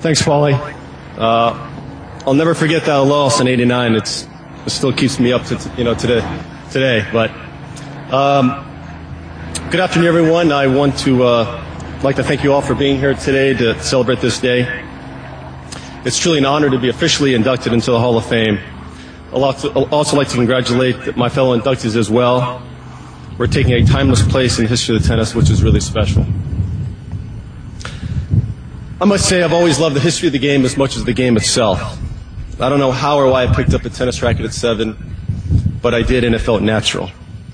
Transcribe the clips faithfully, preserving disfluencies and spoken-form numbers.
Thanks, Paulie. Uh, I'll never forget that loss in eighty-nine. It's, it still keeps me up to, you know, today. today. But um, good afternoon, everyone. I want to uh, like to thank you all for being here today to celebrate this day. It's truly an honor to be officially inducted into the Hall of Fame. I'd also like to congratulate my fellow inductees as well. We're taking a timeless place in the history of tennis, which is really special. I must say I've always loved the history of the game as much as the game itself. I don't know how or why I picked up a tennis racket at seven, but I did, and it felt natural.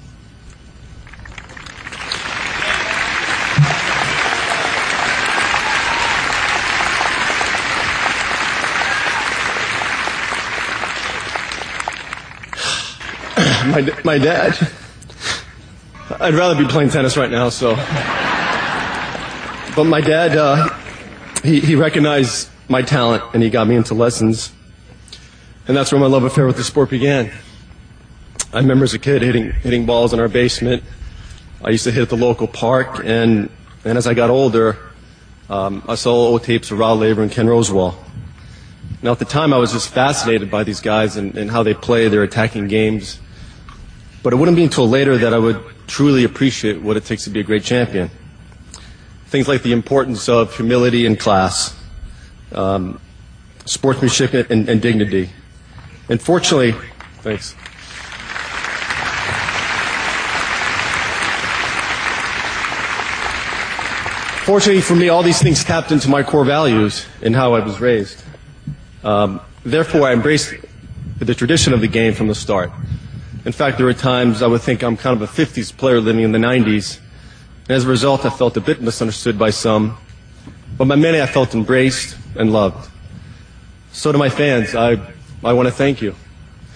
my, my dad, I'd rather be playing tennis right now, so. But my dad, uh, He, he recognized my talent, and he got me into lessons. And that's where my love affair with the sport began. I remember as a kid hitting, hitting balls in our basement. I used to hit at the local park, and, and as I got older, um, I saw old tapes of Rod Laver and Ken Rosewall. Now, at the time, I was just fascinated by these guys and, and how they play their attacking games. But it wouldn't be until later that I would truly appreciate what it takes to be a great champion. Things like the importance of humility and class, um, sportsmanship and, and dignity. And fortunately, thanks. Fortunately for me, all these things tapped into my core values and how I was raised. Um, therefore, I embraced the tradition of the game from the start. In fact, there were times I would think I'm kind of a fifties player living in the nineties. And as a result, I felt a bit misunderstood by some, but by many I felt embraced and loved. So to my fans, I, I want to thank you.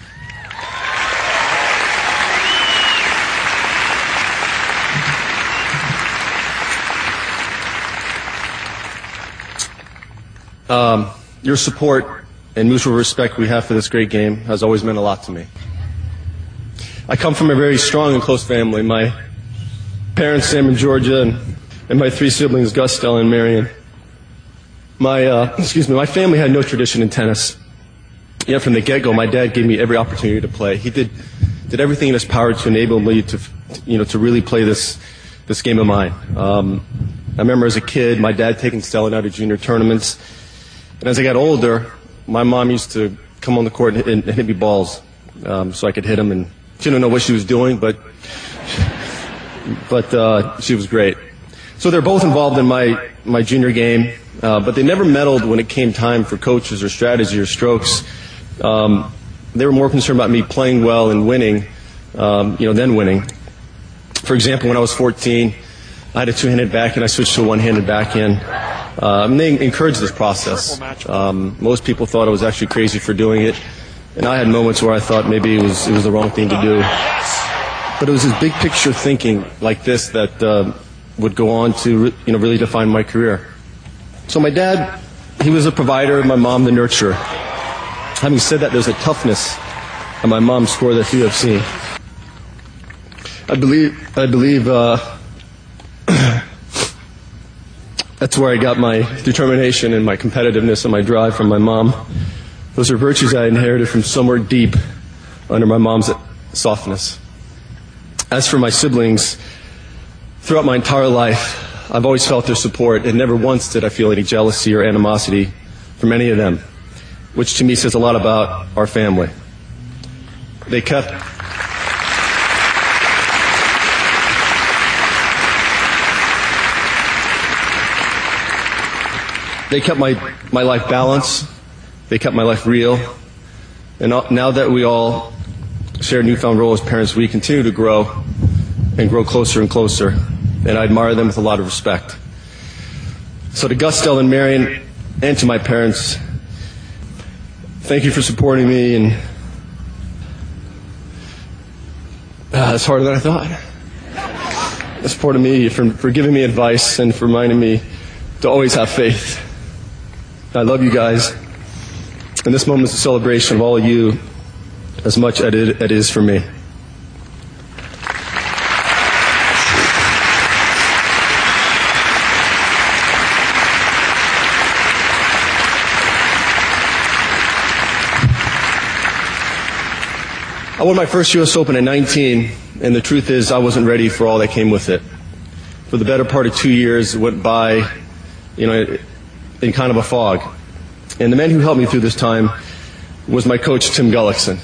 Um, your support and mutual respect we have for this great game has always meant a lot to me. I come from a very strong and close family. My parents, Sam and Georgia, and, and my three siblings, Gus, Stella, and Marion. My, uh, excuse me, my family had no tradition in tennis. Yet from the get-go, my dad gave me every opportunity to play. He did, did everything in his power to enable me to, you know, to really play this, this game of mine. Um, I remember as a kid, my dad taking Stella and I to junior tournaments. And as I got older, my mom used to come on the court and hit, and hit me balls, um, so I could hit them. And she didn't know what she was doing, but but uh, she was great. So they're both involved in my, my junior game, uh, but they never meddled when it came time for coaches or strategy or strokes. Um, they were more concerned about me playing well and winning, um, you know, than winning. For example, when I was fourteen, I had a two-handed backhand. I switched to a one-handed backhand. Um, they encouraged this process. Um, most people thought I was actually crazy for doing it, and I had moments where I thought maybe it was it was the wrong thing to do. But it was this big picture thinking like this that uh, would go on to, you know, really define my career. So my dad, he was a provider, my mom the nurturer. Having said that, there's a toughness on my mom's score that few have seen. I believe, I believe uh, that's where I got my determination and my competitiveness and my drive from my mom. Those are virtues I inherited from somewhere deep under my mom's softness. As for my siblings, throughout my entire life, I've always felt their support, and never once did I feel any jealousy or animosity from any of them, which to me says a lot about our family. They kept they kept my, my life balanced, they kept my life real, and now that we all share a newfound role as parents, we continue to grow and grow closer and closer, and I admire them with a lot of respect. So to Gus, Stella, and Marion, and to my parents, thank you for supporting me, and uh, it's harder than I thought. Supporting me, for, for giving me advice, and for reminding me to always have faith. I love you guys, and this moment is a celebration of all of you as much as it is for me. I won my first U S Open at nineteen, and the truth is I wasn't ready for all that came with it. For the better part of two years, it went by, you know, in kind of a fog. And the man who helped me through this time was my coach, Tim Gullickson.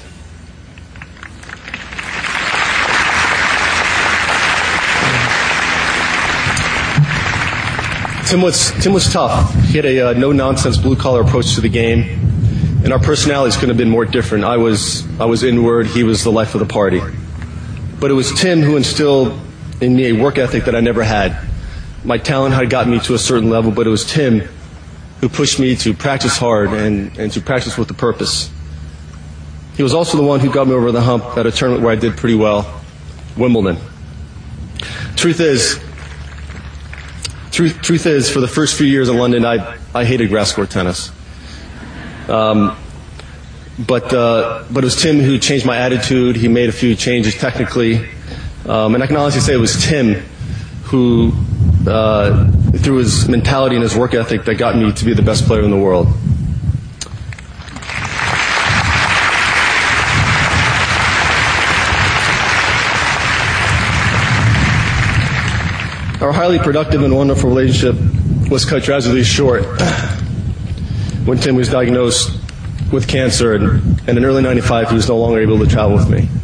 Tim was, Tim was tough. He had a uh, no-nonsense, blue-collar approach to the game, and our personalities couldn't have been more different. I was, I was inward. He was the life of the party. But it was Tim who instilled in me a work ethic that I never had. My talent had gotten me to a certain level, but it was Tim who pushed me to practice hard and, and to practice with a purpose. He was also the one who got me over the hump at a tournament where I did pretty well, Wimbledon. Truth is, truth, truth is, for the first few years in London, I, I hated grass court tennis. Um, but, uh, but it was Tim who changed my attitude. He made a few changes technically. Um, and I can honestly say it was Tim who, uh, through his mentality and his work ethic, that got me to be the best player in the world. Our highly productive and wonderful relationship was cut tragically short when Tim was diagnosed with cancer, and, and in early ninety-five he was no longer able to travel with me.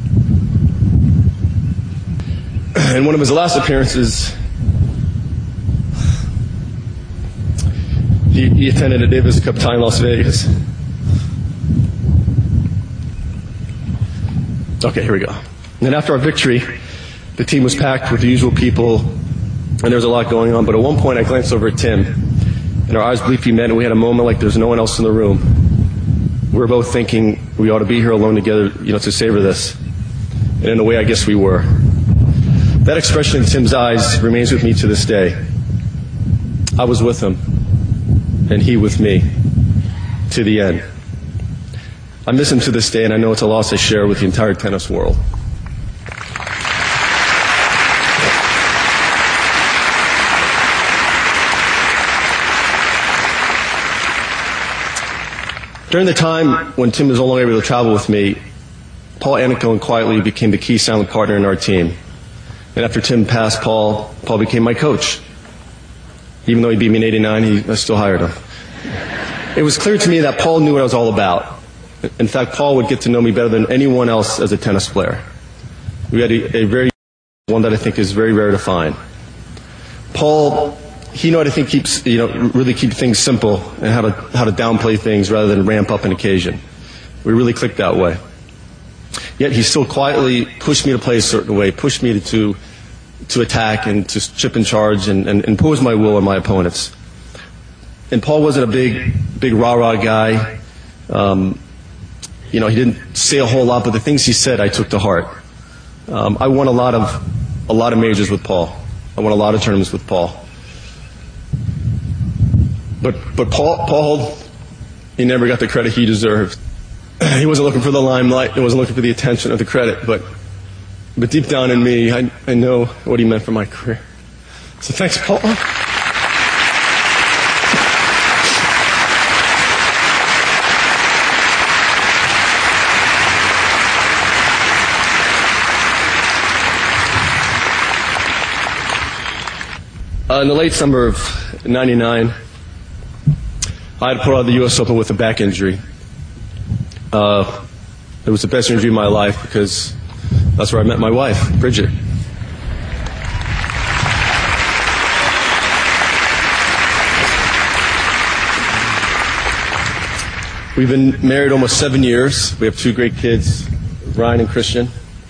In one of his last appearances, he, he attended a Davis Cup tie in Las Vegas. Okay, here we go. And then after our victory, the team was packed with the usual people, and there was a lot going on. But at one point, I glanced over at Tim, and our eyes briefly met, and we had a moment like there's no one else in the room. We were both thinking we ought to be here alone together, you know, to savor this. And in a way, I guess we were. That expression in Tim's eyes remains with me to this day. I was with him, and he with me, to the end. I miss him to this day, and I know it's a loss I share with the entire tennis world. During the time when Tim was no longer able to travel with me, Paul Annacone quietly became the key silent partner in our team. And after Tim passed, Paul, Paul became my coach. Even though he beat me in eighty-nine, he, I still hired him. It was clear to me that Paul knew what I was all about. In fact, Paul would get to know me better than anyone else as a tennis player. We had a, a very one that I think is very rare to find. Paul, he knew how to think keeps, you know, really keep things simple and how to how to downplay things rather than ramp up an occasion. We really clicked that way. Yet he still quietly pushed me to play a certain way, pushed me to to, to attack and to chip and charge and, and impose my will on my opponents. And Paul wasn't a big, big rah-rah guy. Um, you know, he didn't say a whole lot, but the things he said I took to heart. Um, I won a lot of a lot of majors with Paul. I won a lot of tournaments with Paul. But but Paul Paul he never got the credit he deserved. He wasn't looking for the limelight. He wasn't looking for the attention or the credit. But but deep down in me, I I know what he meant for my career. So thanks, Paul. Uh, in the late summer of ninety-nine, I had pulled out of the U S Open with a back injury. Uh, it was the best injury of my life because that's where I met my wife, Bridget. We've been married almost seven years. We have two great kids, Ryan and Christian.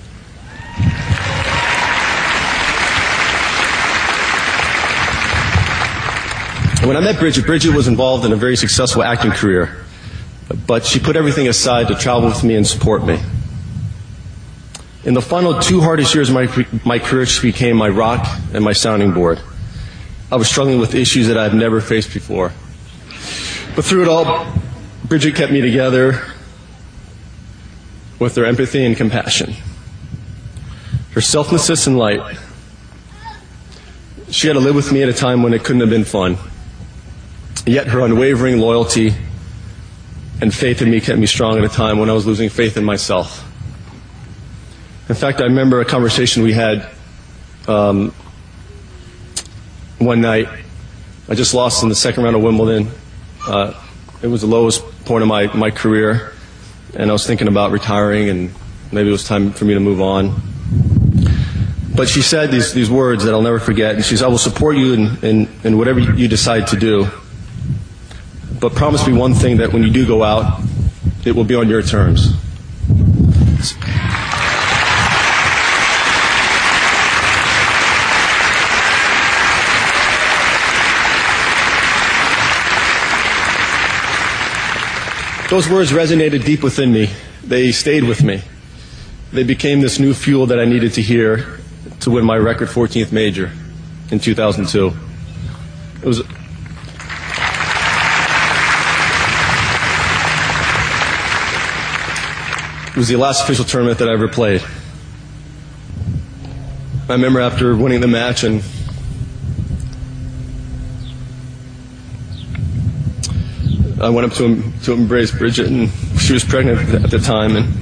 When I met Bridget, Bridget was involved in a very successful acting career, but she put everything aside to travel with me and support me. In the final two hardest years of my, my career, she became my rock and my sounding board. I was struggling with issues that I had never faced before. But through it all, Bridget kept me together with her empathy and compassion, her selflessness and light. She had to live with me at a time when it couldn't have been fun. Yet her unwavering loyalty and faith in me kept me strong at a time when I was losing faith in myself. In fact, I remember a conversation we had um, one night. I just lost in the second round of Wimbledon. Uh, it was the lowest point of my, my career, and I was thinking about retiring, and maybe it was time for me to move on. But she said these, these words that I'll never forget, and she said, I will support you in, in, in whatever you decide to do, but promise me one thing, that when you do go out, it will be on your terms. Those words resonated deep within me. They stayed with me. They became this new fuel that I needed to hear to win my record fourteenth major in two thousand two. It was It was the last official tournament that I ever played. I remember after winning the match, and I went up to him to embrace Bridget, and she was pregnant at the time, and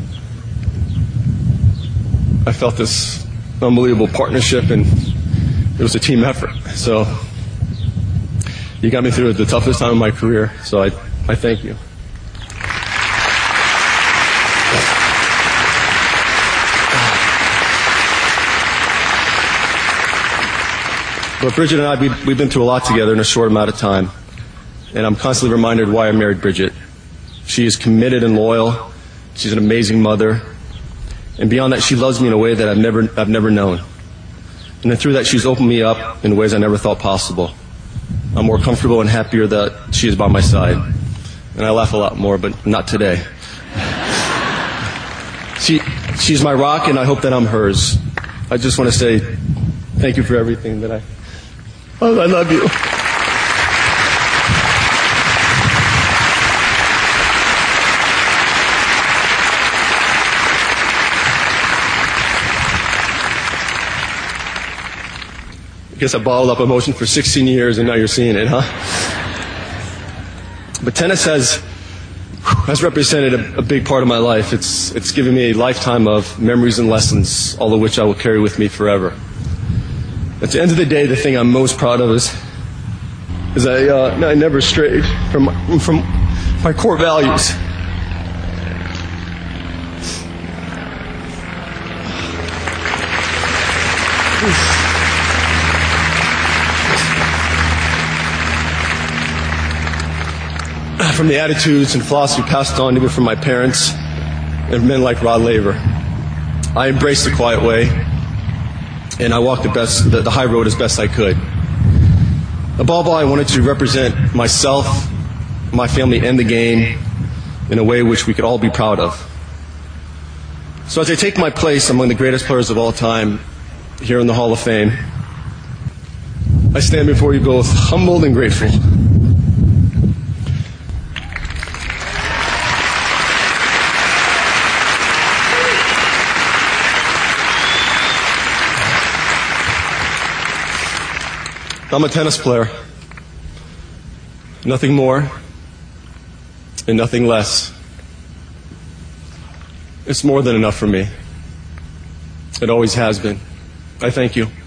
I felt this unbelievable partnership, and it was a team effort. So you got me through the toughest time of my career, so I, I thank you. But Bridget and I, we, we've been through a lot together in a short amount of time. And I'm constantly reminded why I married Bridget. She is committed and loyal. She's an amazing mother. And beyond that, she loves me in a way that I've never, I've never known. And then through that, she's opened me up in ways I never thought possible. I'm more comfortable and happier that she is by my side. And I laugh a lot more, but not today. She, she's my rock, and I hope that I'm hers. I just want to say thank you for everything that I... Oh, I love you. I guess I bottled up emotion for sixteen years, and now you're seeing it, huh? But tennis has has represented a, a big part of my life. It's it's given me a lifetime of memories and lessons, all of which I will carry with me forever. At the end of the day, the thing I'm most proud of is is I uh, I never strayed from my, from my core values. From the attitudes and philosophy passed on to me from my parents and men like Rod Laver. I embraced the quiet way, and I walked the best, the, the high road as best I could. Above all, I wanted to represent myself, my family, and the game in a way which we could all be proud of. So as I take my place among the greatest players of all time here in the Hall of Fame, I stand before you both humbled and grateful. I'm a tennis player. Nothing more and nothing less. It's more than enough for me. It always has been. I thank you.